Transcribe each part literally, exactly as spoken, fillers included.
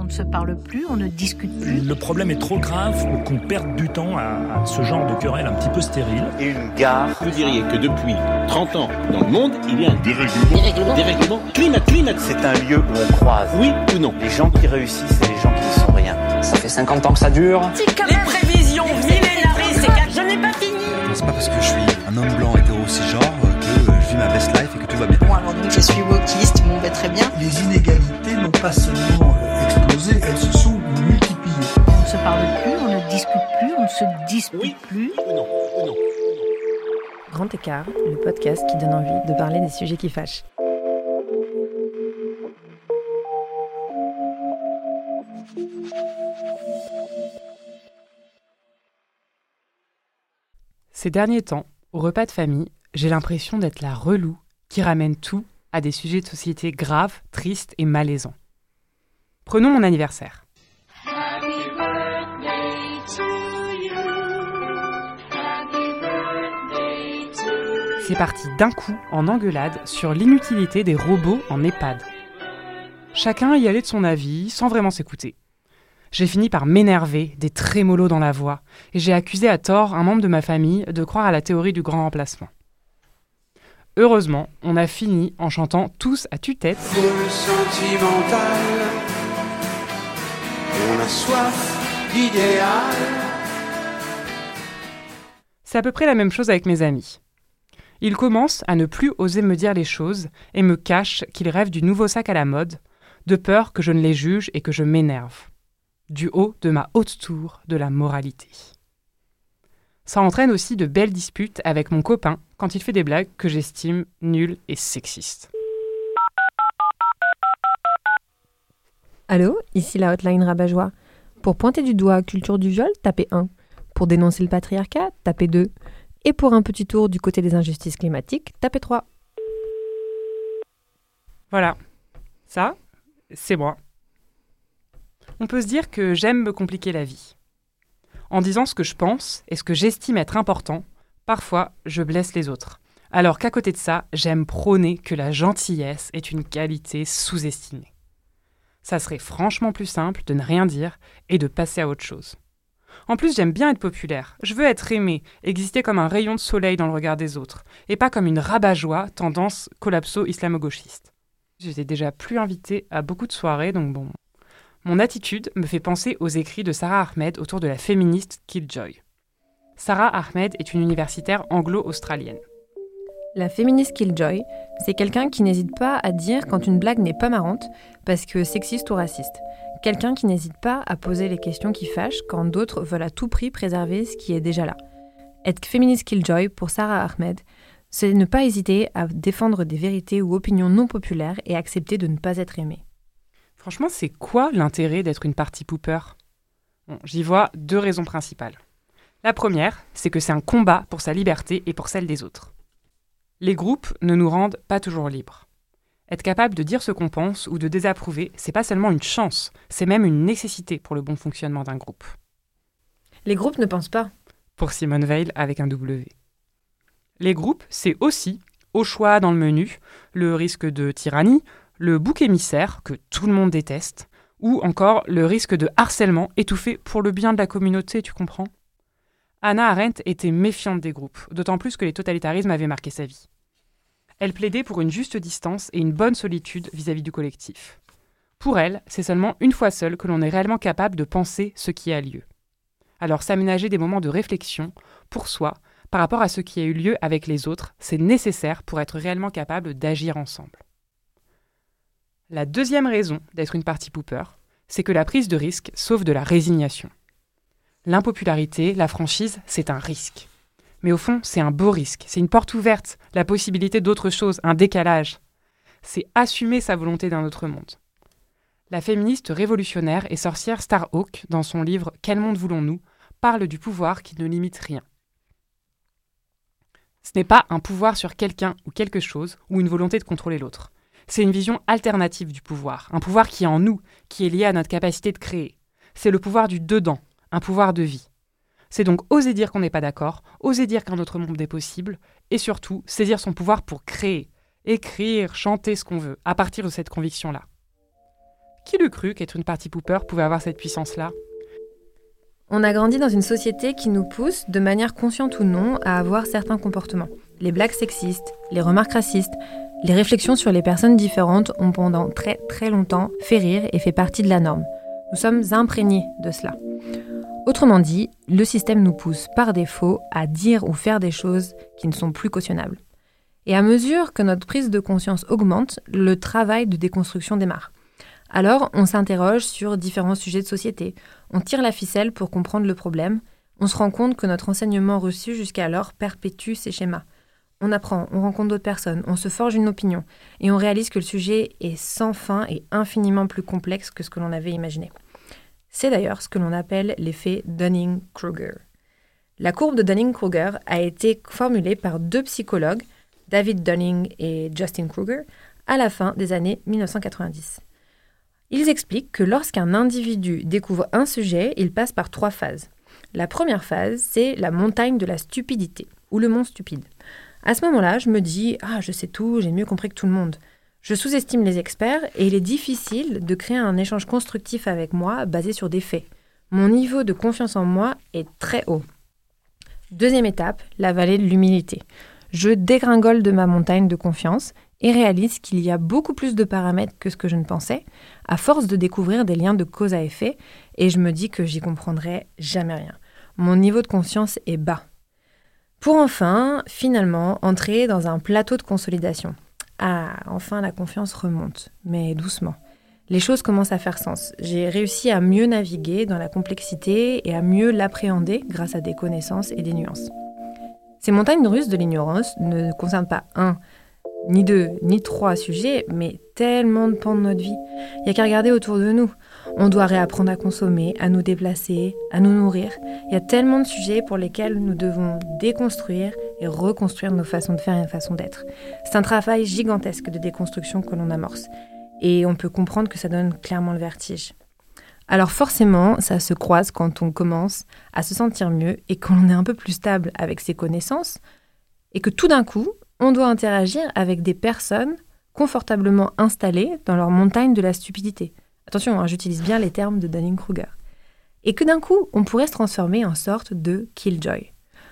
On ne se parle plus, on ne discute plus. Le problème est trop grave pour qu'on perde du temps à, à ce genre de querelle un petit peu stérile. Et une gare. Vous diriez que depuis trente ans, dans le monde, il y a un dérèglement, dérèglement, dérèglement, climat, climat. C'est un lieu où on croise. Oui ou non? Les gens qui réussissent et les gens qui ne sont rien. Ça fait cinquante ans que ça dure. Les prévisions millénaristes, c'est je n'ai pas fini. C'est pas parce que je suis un homme blanc hétéro cisgenre que je vis ma best life et que tout va bien. Bon, alors donc je suis wokiste, bon bah très bien. Les inégalités n'ont pas seulement explosé, elles se sont multipliées. On ne se parle plus, on ne discute plus, on ne se dispute Oui plus. ou non? Ou non? Grand écart, le podcast qui donne envie de parler des sujets qui fâchent. Ces derniers temps, au repas de famille, j'ai l'impression d'être la relou qui ramène tout à des sujets de société graves, tristes et malaisants. Prenons mon anniversaire. Happy birthday to you. Happy birthday to you. C'est parti d'un coup en engueulade sur l'inutilité des robots en EHPAD. Chacun y allait de son avis, sans vraiment s'écouter. J'ai fini par m'énerver, des trémolos dans la voix, et j'ai accusé à tort un membre de ma famille de croire à la théorie du grand remplacement. Heureusement, on a fini en chantant tous à tue-tête. Foule sentimentale, on a soif d'idéal. C'est à peu près la même chose avec mes amis. Ils commencent à ne plus oser me dire les choses et me cachent qu'ils rêvent du nouveau sac à la mode, de peur que je ne les juge et que je m'énerve. Du haut de ma haute tour de la moralité. Ça entraîne aussi de belles disputes avec mon copain quand il fait des blagues que j'estime nulles et sexistes. Allô, ici la hotline Rabat-Joie. Pour pointer du doigt culture du viol, tapez un. Pour dénoncer le patriarcat, tapez deux. Et pour un petit tour du côté des injustices climatiques, tapez trois. Voilà, ça, c'est moi. On peut se dire que j'aime me compliquer la vie. En disant ce que je pense et ce que j'estime être important, parfois je blesse les autres. Alors qu'à côté de ça, j'aime prôner que la gentillesse est une qualité sous-estimée. Ça serait franchement plus simple de ne rien dire et de passer à autre chose. En plus, j'aime bien être populaire. Je veux être aimé, exister comme un rayon de soleil dans le regard des autres, et pas comme une rabat-joie tendance collapso-islamo-gauchiste. J'étais déjà plus invitée à beaucoup de soirées, donc bon... Mon attitude me fait penser aux écrits de Sarah Ahmed autour de la féministe Killjoy. Sarah Ahmed est une universitaire anglo-australienne. La féministe Killjoy, c'est quelqu'un qui n'hésite pas à dire quand une blague n'est pas marrante parce que sexiste ou raciste. Quelqu'un qui n'hésite pas à poser les questions qui fâchent quand d'autres veulent à tout prix préserver ce qui est déjà là. Être féministe Killjoy, pour Sarah Ahmed, c'est ne pas hésiter à défendre des vérités ou opinions non populaires et accepter de ne pas être aimée. Franchement, c'est quoi l'intérêt d'être une party pooper ? Bon, j'y vois deux raisons principales. La première, c'est que c'est un combat pour sa liberté et pour celle des autres. Les groupes ne nous rendent pas toujours libres. Être capable de dire ce qu'on pense ou de désapprouver, c'est pas seulement une chance, c'est même une nécessité pour le bon fonctionnement d'un groupe. Les groupes ne pensent pas. Pour Simone Veil avec un W. Les groupes, c'est aussi, au choix dans le menu, le risque de tyrannie, le bouc émissaire, que tout le monde déteste, ou encore le risque de harcèlement étouffé pour le bien de la communauté, tu comprends ? Hannah Arendt était méfiante des groupes, d'autant plus que les totalitarismes avaient marqué sa vie. Elle plaidait pour une juste distance et une bonne solitude vis-à-vis du collectif. Pour elle, c'est seulement une fois seule que l'on est réellement capable de penser ce qui a lieu. Alors s'aménager des moments de réflexion, pour soi, par rapport à ce qui a eu lieu avec les autres, c'est nécessaire pour être réellement capable d'agir ensemble. La deuxième raison d'être une party pooper, c'est que la prise de risque sauve de la résignation. L'impopularité, la franchise, c'est un risque. Mais au fond, c'est un beau risque, c'est une porte ouverte, la possibilité d'autre chose, un décalage. C'est assumer sa volonté d'un autre monde. La féministe révolutionnaire et sorcière Starhawk, dans son livre « Quel monde voulons-nous ?», parle du pouvoir qui ne limite rien. Ce n'est pas un pouvoir sur quelqu'un ou quelque chose ou une volonté de contrôler l'autre. C'est une vision alternative du pouvoir, un pouvoir qui est en nous, qui est lié à notre capacité de créer. C'est le pouvoir du dedans, un pouvoir de vie. C'est donc oser dire qu'on n'est pas d'accord, oser dire qu'un autre monde est possible, et surtout saisir son pouvoir pour créer, écrire, chanter ce qu'on veut, à partir de cette conviction-là. Qui l'eût cru qu'être une party pooper pouvait avoir cette puissance-là ? On a grandi dans une société qui nous pousse, de manière consciente ou non, à avoir certains comportements. Les blagues sexistes, les remarques racistes, les réflexions sur les personnes différentes ont pendant très très longtemps fait rire et fait partie de la norme. Nous sommes imprégnés de cela. Autrement dit, le système nous pousse par défaut à dire ou faire des choses qui ne sont plus cautionnables. Et à mesure que notre prise de conscience augmente, le travail de déconstruction démarre. Alors, on s'interroge sur différents sujets de société. On tire la ficelle pour comprendre le problème. On se rend compte que notre enseignement reçu jusqu'alors perpétue ces schémas. On apprend, on rencontre d'autres personnes, on se forge une opinion. Et on réalise que le sujet est sans fin et infiniment plus complexe que ce que l'on avait imaginé. C'est d'ailleurs ce que l'on appelle l'effet Dunning-Kruger. La courbe de Dunning-Kruger a été formulée par deux psychologues, David Dunning et Justin Kruger, à la fin des années dix-neuf cent quatre-vingt-dix. Ils expliquent que lorsqu'un individu découvre un sujet, il passe par trois phases. La première phase, c'est la montagne de la stupidité, ou le mont stupide. À ce moment-là, je me dis « Ah, je sais tout, j'ai mieux compris que tout le monde ». Je sous-estime les experts et il est difficile de créer un échange constructif avec moi basé sur des faits. Mon niveau de confiance en moi est très haut. Deuxième étape, la vallée de l'humilité. Je dégringole de ma montagne de confiance et réalise qu'il y a beaucoup plus de paramètres que ce que je ne pensais, à force de découvrir des liens de cause à effet, et je me dis que j'y comprendrai jamais rien. Mon niveau de conscience est bas. Pour enfin, finalement, entrer dans un plateau de consolidation. Ah, enfin la confiance remonte, mais doucement. Les choses commencent à faire sens. J'ai réussi à mieux naviguer dans la complexité et à mieux l'appréhender grâce à des connaissances et des nuances. Ces montagnes russes de l'ignorance ne concernent pas un, ni deux, ni trois sujets, mais tellement de pans de notre vie. Il n'y a qu'à regarder autour de nous. On doit réapprendre à consommer, à nous déplacer, à nous nourrir. Il y a tellement de sujets pour lesquels nous devons déconstruire et reconstruire nos façons de faire et nos façons d'être. C'est un travail gigantesque de déconstruction que l'on amorce. Et on peut comprendre que ça donne clairement le vertige. Alors forcément, ça se croise quand on commence à se sentir mieux et quand on est un peu plus stable avec ses connaissances et que tout d'un coup, on doit interagir avec des personnes confortablement installées dans leur montagne de la stupidité. Attention, hein, j'utilise bien les termes de Dunning-Kruger. Et que d'un coup, on pourrait se transformer en sorte de killjoy.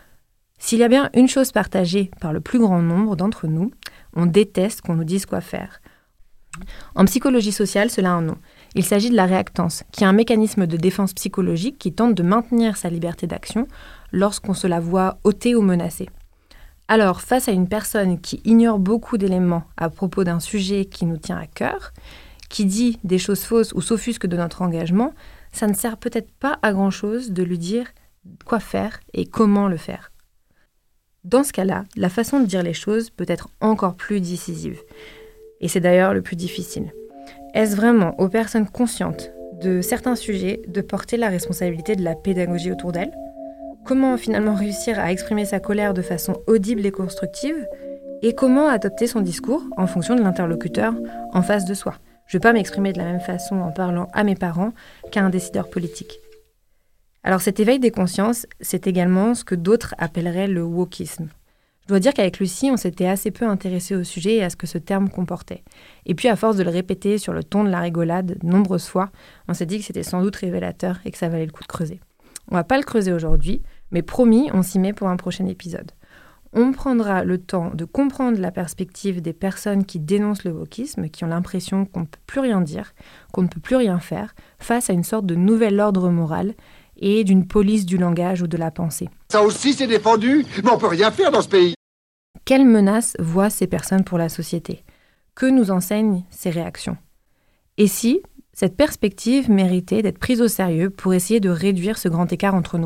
S'il y a bien une chose partagée par le plus grand nombre d'entre nous, on déteste qu'on nous dise quoi faire. En psychologie sociale, cela a un nom. Il s'agit de la réactance, qui est un mécanisme de défense psychologique qui tente de maintenir sa liberté d'action lorsqu'on se la voit ôtée ou menacée. Alors, face à une personne qui ignore beaucoup d'éléments à propos d'un sujet qui nous tient à cœur, qui dit des choses fausses ou s'offusque de notre engagement, ça ne sert peut-être pas à grand-chose de lui dire quoi faire et comment le faire. Dans ce cas-là, la façon de dire les choses peut être encore plus décisive. Et c'est d'ailleurs le plus difficile. Est-ce vraiment aux personnes conscientes de certains sujets de porter la responsabilité de la pédagogie autour d'elles ? Comment finalement réussir à exprimer sa colère de façon audible et constructive ? Et comment adopter son discours en fonction de l'interlocuteur en face de soi ? Je ne vais pas m'exprimer de la même façon en parlant à mes parents qu'à un décideur politique. Alors cet éveil des consciences, c'est également ce que d'autres appelleraient le wokisme. Je dois dire qu'avec Lucie, on s'était assez peu intéressé au sujet et à ce que ce terme comportait. Et puis à force de le répéter sur le ton de la rigolade de nombreuses fois, on s'est dit que c'était sans doute révélateur et que ça valait le coup de creuser. On va pas le creuser aujourd'hui, mais promis, on s'y met pour un prochain épisode. On prendra le temps de comprendre la perspective des personnes qui dénoncent le wokisme, qui ont l'impression qu'on ne peut plus rien dire, qu'on ne peut plus rien faire, face à une sorte de nouvel ordre moral et d'une police du langage ou de la pensée. Ça aussi c'est défendu, mais on peut rien faire dans ce pays. Quelles menaces voient ces personnes pour la société ? Que nous enseignent ces réactions ? Et si cette perspective méritait d'être prise au sérieux pour essayer de réduire ce grand écart entre nous ?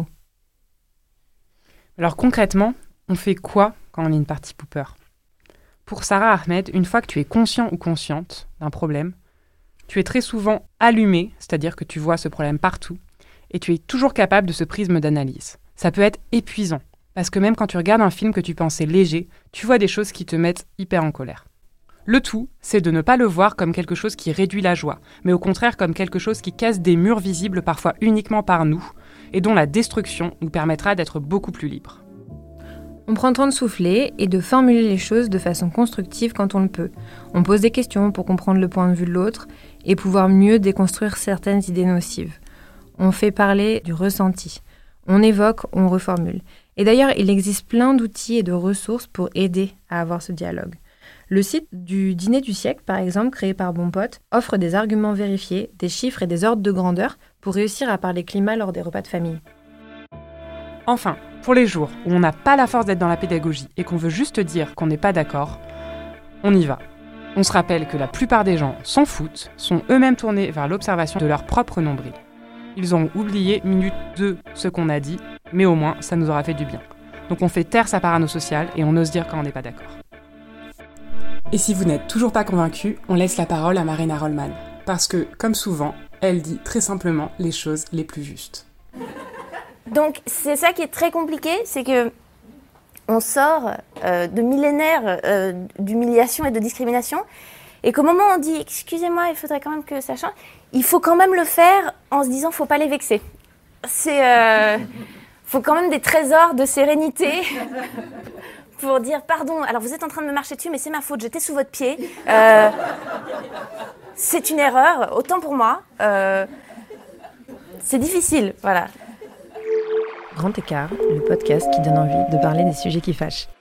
Alors concrètement, on fait quoi quand on est une party pooper ? Pour Sarah Ahmed, une fois que tu es conscient ou consciente d'un problème, tu es très souvent allumé, c'est-à-dire que tu vois ce problème partout, et tu es toujours capable de ce prisme d'analyse. Ça peut être épuisant, parce que même quand tu regardes un film que tu pensais léger, tu vois des choses qui te mettent hyper en colère. Le tout, c'est de ne pas le voir comme quelque chose qui réduit la joie, mais au contraire comme quelque chose qui casse des murs visibles parfois uniquement par nous, et dont la destruction nous permettra d'être beaucoup plus libres. On prend le temps de souffler et de formuler les choses de façon constructive quand on le peut. On pose des questions pour comprendre le point de vue de l'autre et pouvoir mieux déconstruire certaines idées nocives. On fait parler du ressenti. On évoque, on reformule. Et d'ailleurs, il existe plein d'outils et de ressources pour aider à avoir ce dialogue. Le site du Dîner du siècle, par exemple, créé par Bon Pote, offre des arguments vérifiés, des chiffres et des ordres de grandeur pour réussir à parler climat lors des repas de famille. Enfin, pour les jours où on n'a pas la force d'être dans la pédagogie et qu'on veut juste dire qu'on n'est pas d'accord, on y va. On se rappelle que la plupart des gens s'en foutent, sont eux-mêmes tournés vers l'observation de leur propre nombril. Ils auront oublié minute deux ce qu'on a dit, mais au moins ça nous aura fait du bien. Donc on fait taire sa parano sociale et on ose dire quand on n'est pas d'accord. Et si vous n'êtes toujours pas convaincu, on laisse la parole à Marina Rollman. Parce que, comme souvent, elle dit très simplement les choses les plus justes. Donc c'est ça qui est très compliqué, c'est que on sort euh, de millénaires euh, d'humiliation et de discrimination, et qu'au moment où on dit « excusez-moi, il faudrait quand même que ça change », il faut quand même le faire en se disant « faut pas les vexer ». C'est, euh, faut quand même des trésors de sérénité pour dire « pardon, alors vous êtes en train de me marcher dessus, mais c'est ma faute, j'étais sous votre pied, euh, c'est une erreur, autant pour moi, euh, c'est difficile, voilà ». Grand écart, le podcast qui donne envie de parler des sujets qui fâchent.